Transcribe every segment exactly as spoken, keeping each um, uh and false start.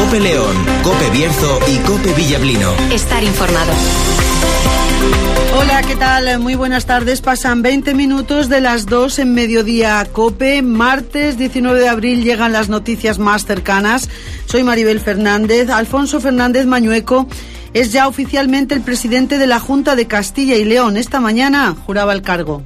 COPE León, COPE Bierzo y COPE Villablino. Estar informado. Hola, ¿qué tal? Muy buenas tardes. Pasan veinte minutos de las dos en Mediodía COPE. Martes diecinueve de abril llegan las noticias más cercanas. Soy Maribel Fernández. Alfonso Fernández Mañueco es ya oficialmente el presidente de la Junta de Castilla y León. Esta mañana juraba el cargo.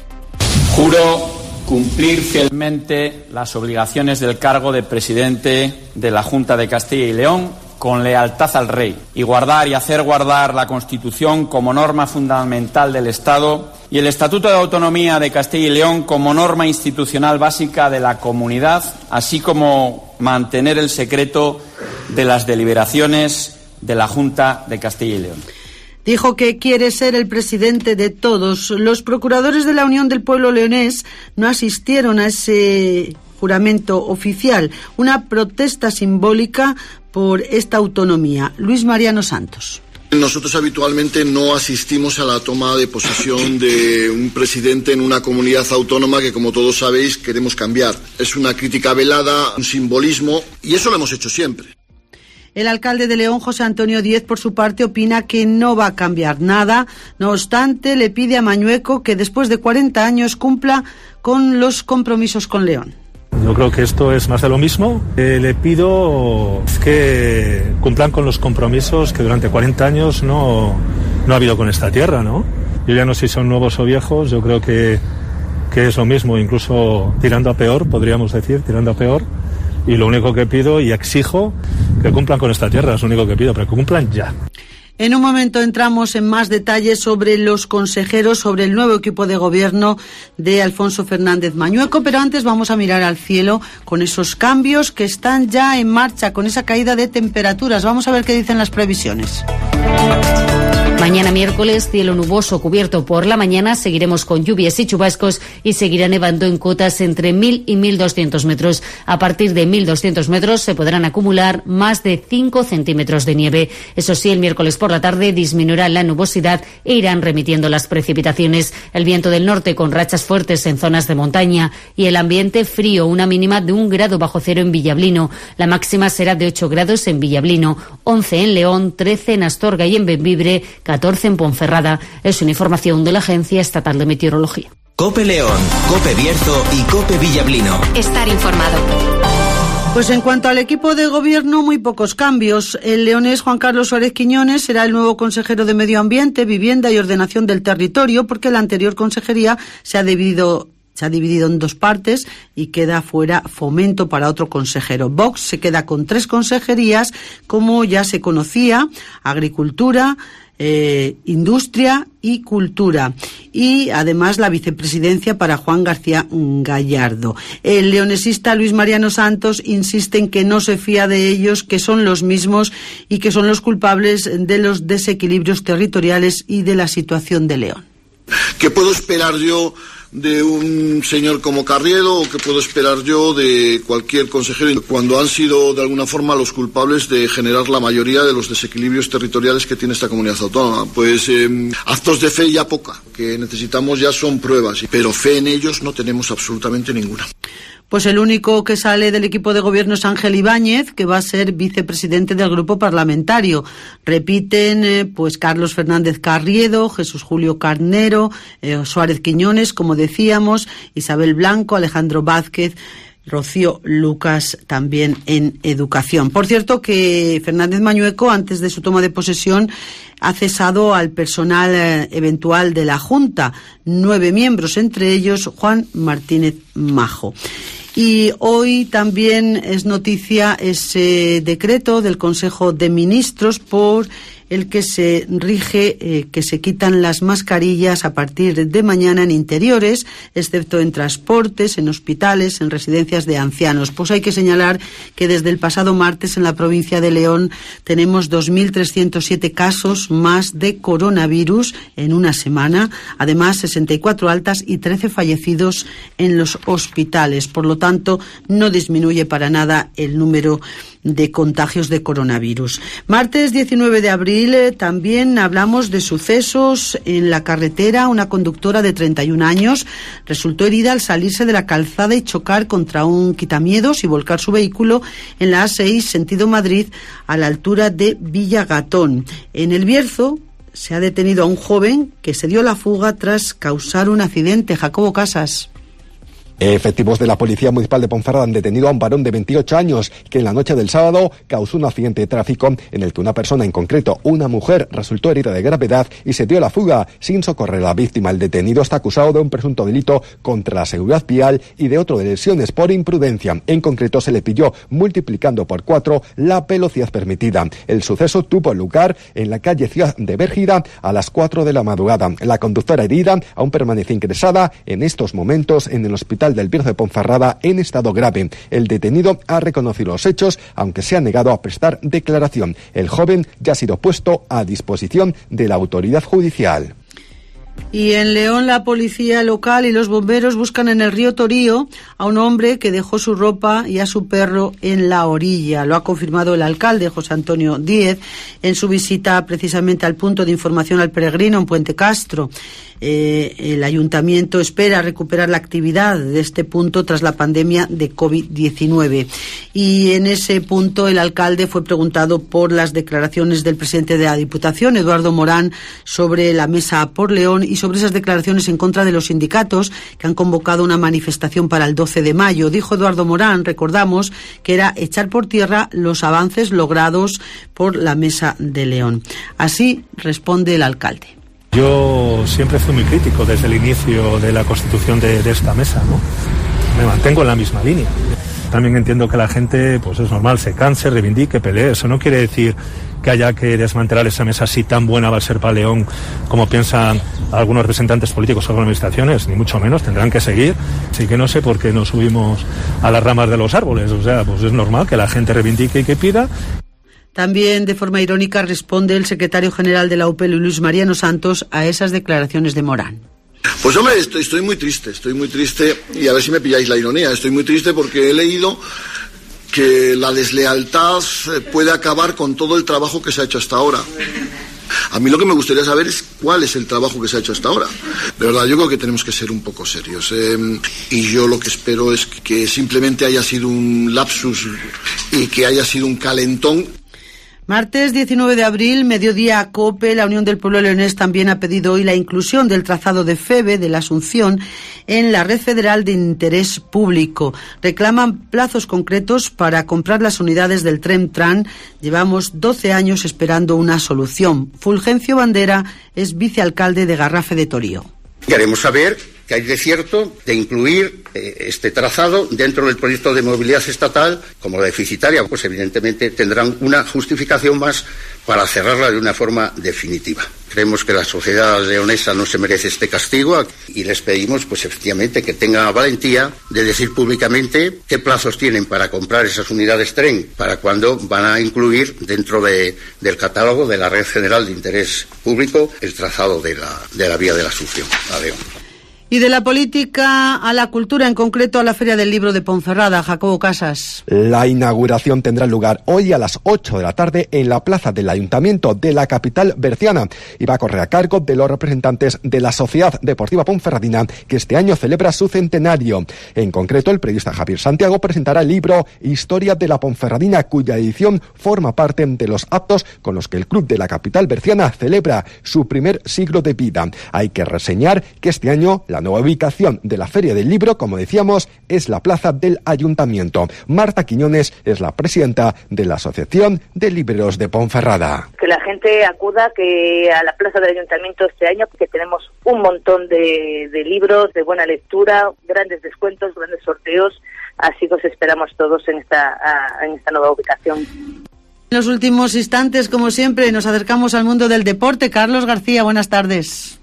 Juro cumplir fielmente las obligaciones del cargo de presidente de la Junta de Castilla y León con lealtad al Rey y guardar y hacer guardar la Constitución como norma fundamental del Estado y el Estatuto de Autonomía de Castilla y León como norma institucional básica de la comunidad, así como mantener el secreto de las deliberaciones de la Junta de Castilla y León. Dijo que quiere ser el presidente de todos. Los procuradores de la Unión del Pueblo Leonés no asistieron a ese juramento oficial, una protesta simbólica por esta autonomía. Luis Mariano Santos. Nosotros habitualmente no asistimos a la toma de posesión de un presidente en una comunidad autónoma que, como todos sabéis, queremos cambiar. Es una crítica velada, un simbolismo, y eso lo hemos hecho siempre. El alcalde de León, José Antonio Díez, por su parte, opina que no va a cambiar nada. No obstante, le pide a Mañueco que después de cuarenta años cumpla con los compromisos con León. Yo creo que esto es más de lo mismo. Eh, le pido que cumplan con los compromisos que durante cuarenta años no, no ha habido con esta tierra, ¿no? Yo ya no sé si son nuevos o viejos, yo creo que, que es lo mismo, incluso tirando a peor, podríamos decir, tirando a peor. Y lo único que pido y exijo que cumplan con esta tierra, es lo único que pido, pero que cumplan ya. En un momento entramos en más detalles sobre los consejeros, sobre el nuevo equipo de gobierno de Alfonso Fernández Mañueco, pero antes vamos a mirar al cielo con esos cambios que están ya en marcha, con esa caída de temperaturas. Vamos a ver qué dicen las previsiones. Mañana miércoles, cielo nuboso cubierto por la mañana, seguiremos con lluvias y chubascos y seguirá nevando en cotas entre mil y mil doscientos metros. A partir de mil doscientos metros se podrán acumular más de cinco centímetros de nieve. Eso sí, el miércoles por la tarde disminuirá la nubosidad e irán remitiendo las precipitaciones. El viento del norte con rachas fuertes en zonas de montaña y el ambiente frío, una mínima de un grado bajo cero en Villablino. La máxima será de ocho grados en Villablino, once en León, trece en Astorga y en Bembibre, catorce en Ponferrada. Es una información de la Agencia Estatal de Meteorología. COPE León, COPE Bierzo y COPE Villablino. Estar informado. Pues en cuanto al equipo de gobierno, muy pocos cambios. El leonés Juan Carlos Suárez Quiñones será el nuevo consejero de Medio Ambiente, Vivienda y Ordenación del Territorio, porque la anterior consejería se ha dividido Se ha dividido en dos partes y queda fuera Fomento para otro consejero. Vox se queda con tres consejerías, como ya se conocía: Agricultura, eh, Industria y Cultura. Y además la vicepresidencia para Juan García Gallardo. El leonesista Luis Mariano Santos insiste en que no se fía de ellos, que son los mismos y que son los culpables de los desequilibrios territoriales y de la situación de León. ¿Qué puedo esperar yo de un señor como Carriedo, o qué puedo esperar yo de cualquier consejero cuando han sido de alguna forma los culpables de generar la mayoría de los desequilibrios territoriales que tiene esta comunidad autónoma? Pues eh, actos de fe ya poca, que necesitamos ya son pruebas, pero fe en ellos no tenemos absolutamente ninguna. Pues el único que sale del equipo de gobierno es Ángel Ibáñez, que va a ser vicepresidente del grupo parlamentario. Repiten eh, pues Carlos Fernández Carriedo, Jesús Julio Carnero, eh, Suárez Quiñones, como decíamos, Isabel Blanco, Alejandro Vázquez, Rocío Lucas también en Educación. Por cierto que Fernández Mañueco, antes de su toma de posesión, ha cesado al personal eh, eventual de la Junta, nueve miembros, entre ellos Juan Martínez Majo. Y hoy también es noticia ese decreto del Consejo de Ministros por el que se rige eh, que se quitan las mascarillas a partir de mañana en interiores, excepto en transportes, en hospitales, en residencias de ancianos. Pues hay que señalar que desde el pasado martes en la provincia de León tenemos dos mil trescientos siete casos más de coronavirus en una semana, además sesenta y cuatro altas y trece fallecidos en los hospitales. Por lo tanto, no disminuye para nada el número de contagios de coronavirus. Martes diecinueve de abril abril eh, también hablamos de sucesos en la carretera. Una conductora de treinta y un años resultó herida al salirse de la calzada y chocar contra un quitamiedos y volcar su vehículo en la A seis sentido Madrid a la altura de Villagatón. En El Bierzo se ha detenido a un joven que se dio a la fuga tras causar un accidente. Jacobo Casas. Efectivos de la Policía Municipal de Ponferrada han detenido a un varón de veintiocho años que en la noche del sábado causó un accidente de tráfico en el que una persona, en concreto una mujer, resultó herida de gravedad y se dio a la fuga sin socorrer a la víctima. El detenido está acusado de un presunto delito contra la seguridad vial y de otro de lesiones por imprudencia. En concreto se le pilló multiplicando por cuatro la velocidad permitida. El suceso tuvo lugar en la calle Ciudad de Bérgida a las cuatro de la madrugada. La conductora herida aún permanece ingresada en estos momentos en el hospital del Bierzo de Ponferrada en estado grave. El detenido ha reconocido los hechos, aunque se ha negado a prestar declaración. El joven ya ha sido puesto a disposición de la autoridad judicial. Y en León, la policía local y los bomberos buscan en el río Torío a un hombre que dejó su ropa y a su perro en la orilla. Lo ha confirmado el alcalde, José Antonio Díez, en su visita precisamente al punto de información al peregrino en Puente Castro. Eh, el ayuntamiento espera recuperar la actividad de este punto tras la pandemia de covid diecinueve. Y en ese punto el alcalde fue preguntado por las declaraciones del presidente de la Diputación, Eduardo Morán, sobre la Mesa por León y sobre esas declaraciones en contra de los sindicatos que han convocado una manifestación para el doce de mayo. Dijo Eduardo Morán, recordamos, que era echar por tierra los avances logrados por la Mesa de León. Así responde el alcalde. Yo siempre fui muy crítico desde el inicio de la constitución de, de esta mesa, ¿no? Me mantengo en la misma línea. También entiendo que la gente, pues es normal, se canse, reivindique, pelee. Eso no quiere decir que haya que desmantelar esa mesa si tan buena va a ser para León como piensan algunos representantes políticos o administraciones, ni mucho menos, tendrán que seguir. Así que no sé por qué nos subimos a las ramas de los árboles. O sea, pues es normal que la gente reivindique y que pida. También, de forma irónica, responde el secretario general de la U P L, Luis Mariano Santos, a esas declaraciones de Morán. Pues hombre, estoy, estoy muy triste, estoy muy triste, y a ver si me pilláis la ironía, estoy muy triste porque he leído que la deslealtad puede acabar con todo el trabajo que se ha hecho hasta ahora. A mí lo que me gustaría saber es cuál es el trabajo que se ha hecho hasta ahora. De verdad, yo creo que tenemos que ser un poco serios. Eh, y yo lo que espero es que simplemente haya sido un lapsus y que haya sido un calentón. Martes diecinueve de abril, mediodía, COPE, la Unión del Pueblo Leonés también ha pedido hoy la inclusión del trazado de FEVE de la Asunción en la red federal de interés público. Reclaman plazos concretos para comprar las unidades del Tren-Tran. Llevamos doce años esperando una solución. Fulgencio Bandera es vicealcalde de Garrafe de Torío. Queremos saber qué hay de cierto de incluir eh, este trazado dentro del proyecto de movilidad estatal como la deficitaria. Pues evidentemente tendrán una justificación más para cerrarla de una forma definitiva. Creemos que la sociedad leonesa no se merece este castigo y les pedimos, pues efectivamente, que tengan valentía de decir públicamente qué plazos tienen para comprar esas unidades tren, para cuándo van a incluir dentro de, del catálogo de la Red General de Interés Público el trazado de la, de la vía de la Asunción a León. Y de la política a la cultura, en concreto a la Feria del Libro de Ponferrada. Jacobo Casas. La inauguración tendrá lugar hoy a las ocho de la tarde en la plaza del Ayuntamiento de la capital berciana y va a correr a cargo de los representantes de la Sociedad Deportiva Ponferradina, que este año celebra su centenario. En concreto, el periodista Javier Santiago presentará el libro Historia de la Ponferradina, cuya edición forma parte de los actos con los que el club de la capital berciana celebra su primer siglo de vida. Hay que reseñar que este año la nueva ubicación de la Feria del Libro, como decíamos, es la plaza del Ayuntamiento. Marta Quiñones es la presidenta de la Asociación de Libreros de Ponferrada. Que la gente acuda que a la plaza del Ayuntamiento este año, porque tenemos un montón de, de libros de buena lectura, grandes descuentos, grandes sorteos, así que os esperamos todos en esta, en esta nueva ubicación. En los últimos instantes, como siempre, nos acercamos al mundo del deporte. Carlos García, buenas tardes.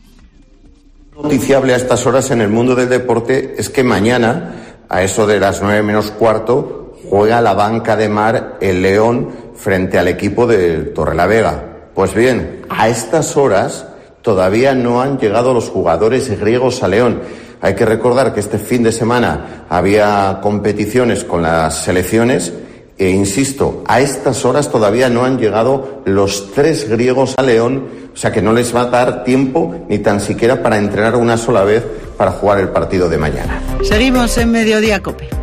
Noticiable a estas horas en el mundo del deporte es que mañana, a eso de las nueve menos cuarto, juega la Banca de Mar el León frente al equipo de Torrelavega. Pues bien, a estas horas todavía no han llegado los jugadores griegos a León. Hay que recordar que este fin de semana había competiciones con las selecciones E insisto, a estas horas todavía no han llegado los tres griegos a León, o sea que no les va a dar tiempo ni tan siquiera para entrenar una sola vez para jugar el partido de mañana. Seguimos en Mediodía COPE.